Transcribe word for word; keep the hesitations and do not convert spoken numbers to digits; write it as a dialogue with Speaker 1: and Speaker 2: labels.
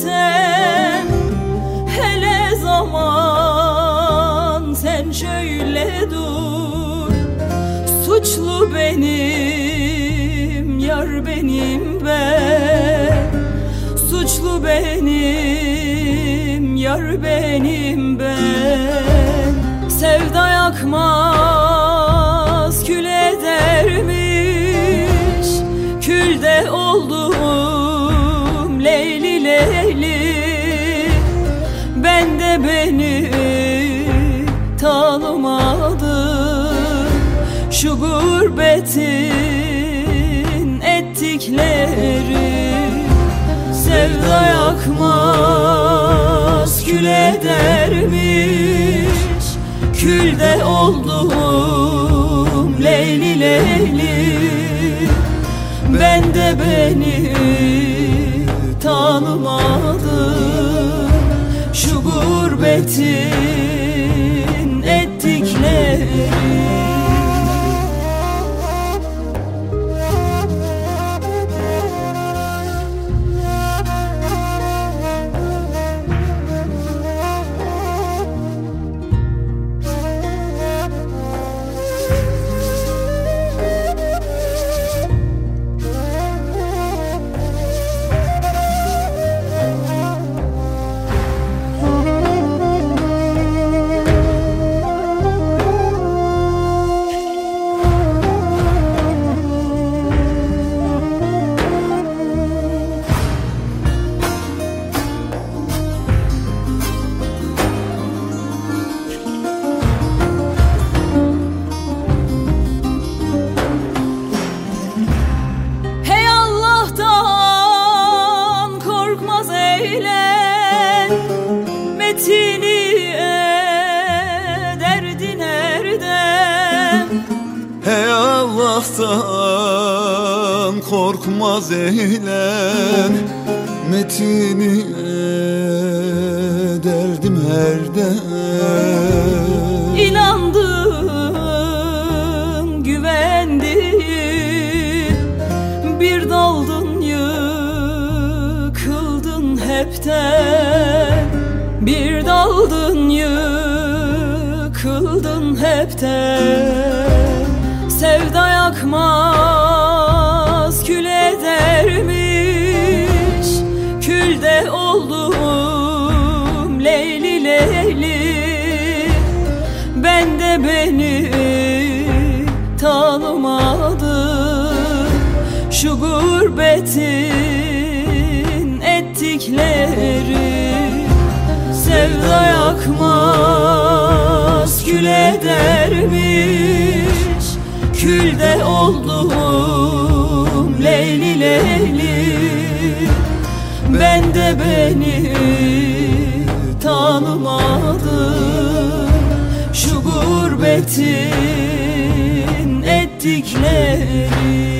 Speaker 1: desem, hele zaman sen şöyle dur. Suçlu benim, yar benim ben. Suçlu benim, yar benim ben. Sevda yakmaz, kül edermiş. Külde oldum Leyli Leyli. Ben de beni tanımadım, şu gurbetin ettikleri. Sevda yakmaz, kül edermiş. Külde oldum Leyli Leyli. Ben de beni tanımadım, şu gurbetin ettikleri. Metini ederdi nereden?
Speaker 2: Hey Allah'tan korkmaz eylem, metini ederdim herden.
Speaker 1: İnandın, güvendin, bir daldın yıkıldın hepten. Bir daldın yıkıldın hepten. Sevda yakmaz, kül edermiş. Külde oldum Leyli Leyli. Ben de beni tanımadım, şu gurbetin ettikleri. Sevda yakmaz, kül edermiş. Külde oldum Leyli Leyli. Ben de beni tanımadım, şu gurbetin ettikleri.